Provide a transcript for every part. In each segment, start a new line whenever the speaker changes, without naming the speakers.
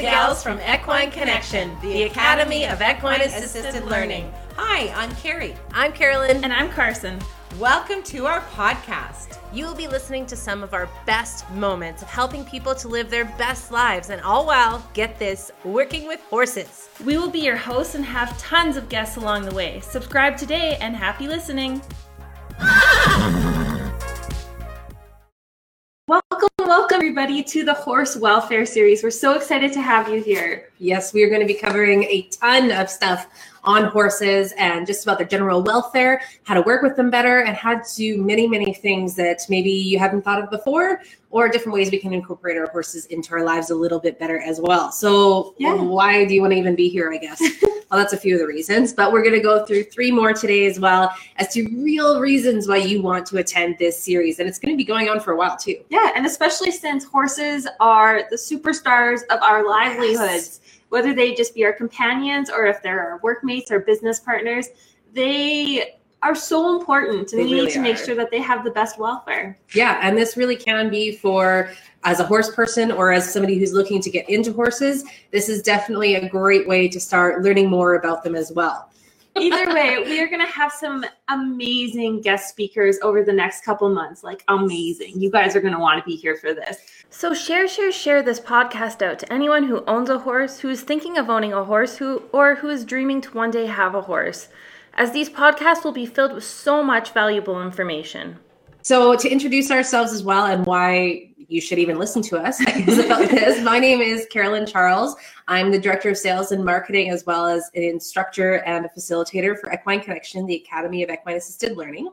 gals from Equine Connection, the Academy of Equine Assisted Learning. Hi, I'm Carrie.
I'm Carolyn.
And I'm Carson.
Welcome to our podcast.
You will be listening to some of our best moments of helping people to live their best lives, and all while, get this, working with horses.
We will be your hosts and have tons of guests along the way. Subscribe today and happy listening. Welcome everybody to the Horse Welfare Series. We're so excited to have you here.
Yes, we are going to be covering a ton of stuff on horses and just about their general welfare, how to work with them better, and how to do many, many things that maybe you haven't thought of before, or different ways we can incorporate our horses into our lives a little bit better as well. So why do you want to even be here, I guess? Well, that's a few of the reasons, but we're going to go through 3 more today as well as to real reasons why you want to attend this series. And it's going to be going on for a while too.
Yeah, and especially since horses are the superstars of our livelihoods. Yes. Whether they just be our companions or if they're our workmates or business partners, they are so important, and we need to make sure that they have the best welfare.
Yeah, and this really can be for as a horse person or as somebody who's looking to get into horses. This is definitely a great way to start learning more about them as well.
Either way, we are going to have some amazing guest speakers over the next couple months. Like, amazing. You guys are going to want to be here for this. So share this podcast out to anyone who owns a horse, who is thinking of owning a horse, who is dreaming to one day have a horse, as these podcasts will be filled with so much valuable information.
So to introduce ourselves as well and why you should even listen to us about this. My name is Carolyn Charles. I'm the Director of Sales and Marketing, as well as an instructor and a facilitator for Equine Connection, the Academy of Equine Assisted Learning.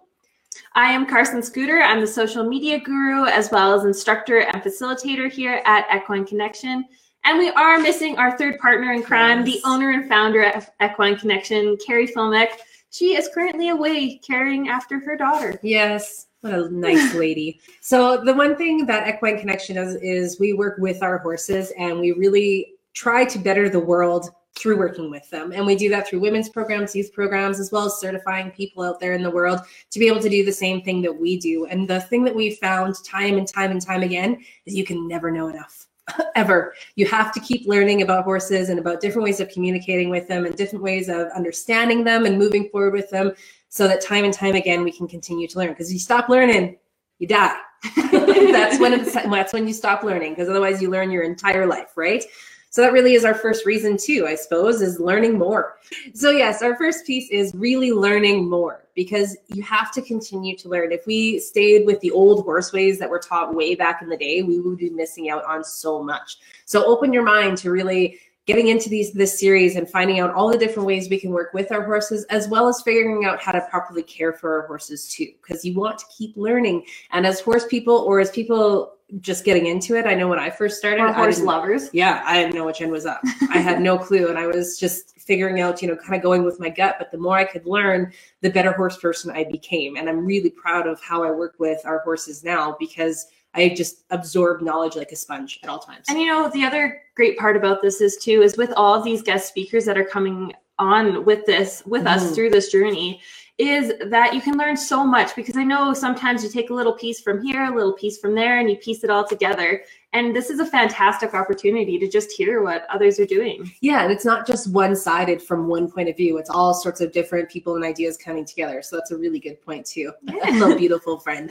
I am Carson Scooter. I'm the social media guru, as well as instructor and facilitator here at Equine Connection. And we are missing our third partner in crime, the owner and founder of Equine Connection, Carrie Filmick. She is currently away caring after her daughter.
Yes. What a nice lady. So the one thing that Equine Connection does is we work with our horses, and we really try to better the world through working with them. And we do that through women's programs, youth programs, as well as certifying people out there in the world to be able to do the same thing that we do. And the thing that we've found time and time again is you can never know enough. Ever. You have to keep learning about horses and about different ways of communicating with them and different ways of understanding them and moving forward with them, so that time and time again we can continue to learn. Because you stop learning, you die. That's when you stop learning, because otherwise you learn your entire life, right? So that really is our first reason too, I suppose, is learning more. So yes, our first piece is really learning more, because you have to continue to learn. If we stayed with the old horse ways that were taught way back in the day, we would be missing out on so much. So open your mind to really getting into this series and finding out all the different ways we can work with our horses, as well as figuring out how to properly care for our horses too, because you want to keep learning. And as horse people, or as people just getting into it, I know when I first started,
horse lovers.
Yeah, I didn't know which end was up. I had no clue, and I was just figuring out, kind of going with my gut. But the more I could learn, the better horse person I became. And I'm really proud of how I work with our horses now, because I just absorb knowledge like a sponge at all times.
And the other great part about this is with all of these guest speakers that are coming on with us through this journey, is that you can learn so much, because I know sometimes you take a little piece from here, a little piece from there, and you piece it all together. And this is a fantastic opportunity to just hear what others are doing.
Yeah, and it's not just one-sided from one point of view. It's all sorts of different people and ideas coming together. So that's a really good point too. Yeah. Little beautiful friend.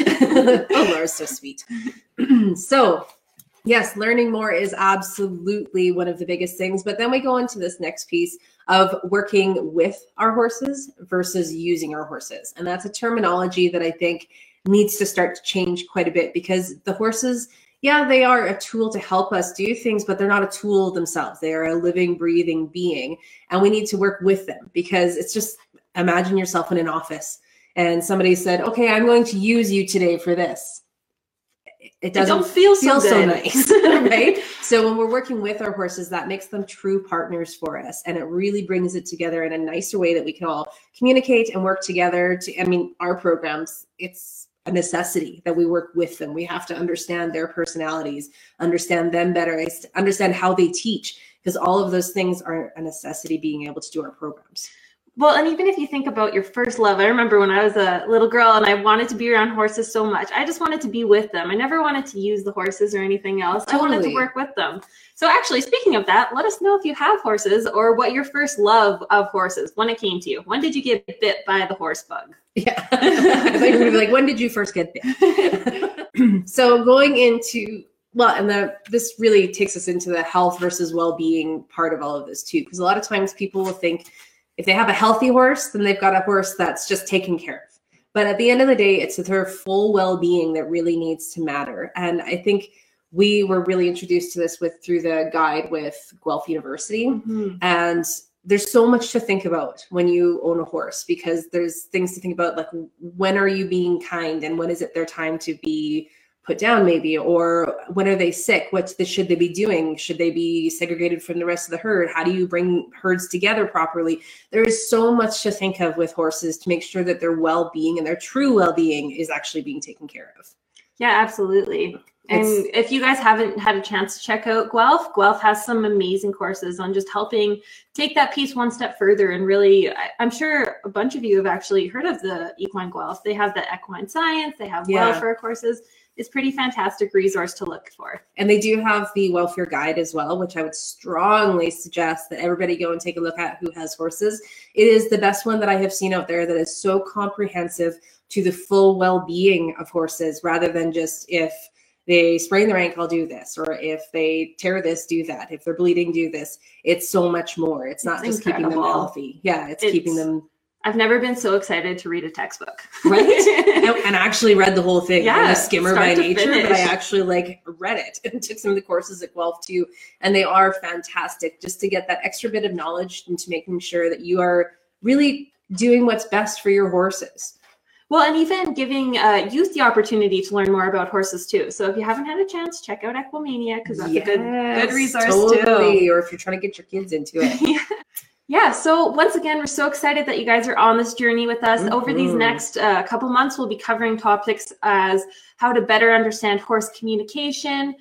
Oh, Laura's so sweet. So yes, learning more is absolutely one of the biggest things. But then we go into this next piece of working with our horses versus using our horses. And that's a terminology that I think needs to start to change quite a bit, because the horses, yeah, they are a tool to help us do things, but they're not a tool themselves. They are a living, breathing being. And we need to work with them, because it's just, imagine yourself in an office and somebody said, okay, I'm going to use you today for this. It doesn't feel so nice, right? So when we're working with our horses, that makes them true partners for us. And it really brings it together in a nicer way that we can all communicate and work together. Our programs, it's a necessity that we work with them. We have to understand their personalities, understand them better, understand how they teach, because all of those things are a necessity being able to do our programs.
Well, and even if you think about your first love, I remember when I was a little girl and I wanted to be around horses so much. I just wanted to be with them. I never wanted to use the horses or anything else.
Totally.
I wanted to work with them. So actually, speaking of that, let us know if you have horses or what your first love of horses, when it came to you. When did you get bit by the horse bug?
Yeah. I thought you were going to be like, when did you first get bit? So going into, this really takes us into the health versus well-being part of all of this too. Because a lot of times people will think if they have a healthy horse, then they've got a horse that's just taken care of. But at the end of the day, it's their full well-being that really needs to matter. And I think we were really introduced to this through the guide with Guelph University. Mm-hmm. And there's so much to think about when you own a horse, because there's things to think about, like when are you being kind and when is it their time to be put down maybe, or when are they sick? Should they be doing? Should they be segregated from the rest of the herd? How do you bring herds together properly? There is so much to think of with horses to make sure that their well-being and their true well-being is actually being taken care of.
Yeah, absolutely. And if you guys haven't had a chance to check out Guelph has some amazing courses on just helping take that piece one step further. And really, I'm sure a bunch of you have actually heard of the Equine Guelph. They have the equine science, they have welfare courses. It's pretty fantastic resource to look for.
And they do have the welfare guide as well, which I would strongly suggest that everybody go and take a look at who has horses. It is the best one that I have seen out there that is so comprehensive to the full well-being of horses, rather than just if they sprain their ankle, do this, or if they tear this, do that. If they're bleeding, do this. It's so much more. It's not just keeping them healthy. Yeah, it's keeping them.
I've never been so excited to read a textbook.
Right? And I actually read the whole thing.
Yeah,
I'm a skimmer by nature,
finish.
But I actually read it and took some of the courses at Guelph too. And they are fantastic just to get that extra bit of knowledge into making sure that you are really doing what's best for your horses.
Well, and even giving youth the opportunity to learn more about horses too. So if you haven't had a chance, check out Equimania, because that's a good resource too.
Or if you're trying to get your kids into it.
Yeah. So once again, we're so excited that you guys are on this journey with us. Mm-hmm. Over these next couple months, we'll be covering topics as how to better understand horse communication,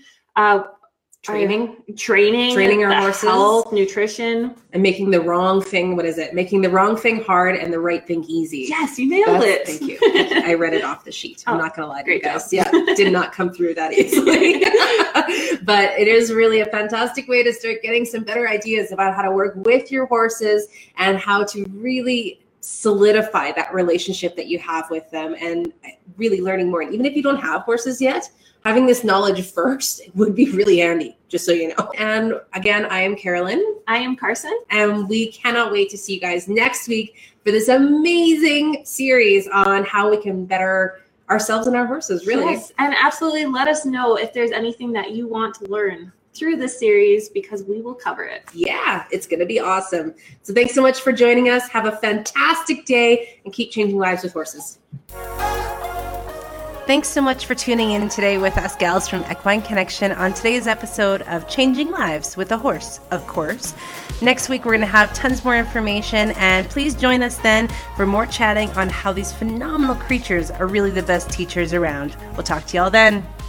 training
our horses,
health, nutrition,
and making the wrong thing. What is it? Making the wrong thing hard and the right thing easy.
Yes, you nailed it.
Thank you. I read it off the sheet. I'm not going to lie to you guys. Yeah, did not come through that easily. But it is really a fantastic way to start getting some better ideas about how to work with your horses and how to really solidify that relationship that you have with them, and really learning more. And even if you don't have horses yet, having this knowledge first would be really handy, just so you know. And again, I am Carolyn.
I am Carson.
And we cannot wait to see you guys next week for this amazing series on how we can better ourselves and our horses, really.
Yes, and absolutely let us know if there's anything that you want to learn through this series, because we will cover it.
Yeah, it's going to be awesome. So thanks so much for joining us. Have a fantastic day and keep changing lives with horses.
Thanks so much for tuning in today with us gals from Equine Connection on today's episode of Changing Lives with a Horse, of course. Next week, we're going to have tons more information, and please join us then for more chatting on how these phenomenal creatures are really the best teachers around. We'll talk to y'all then.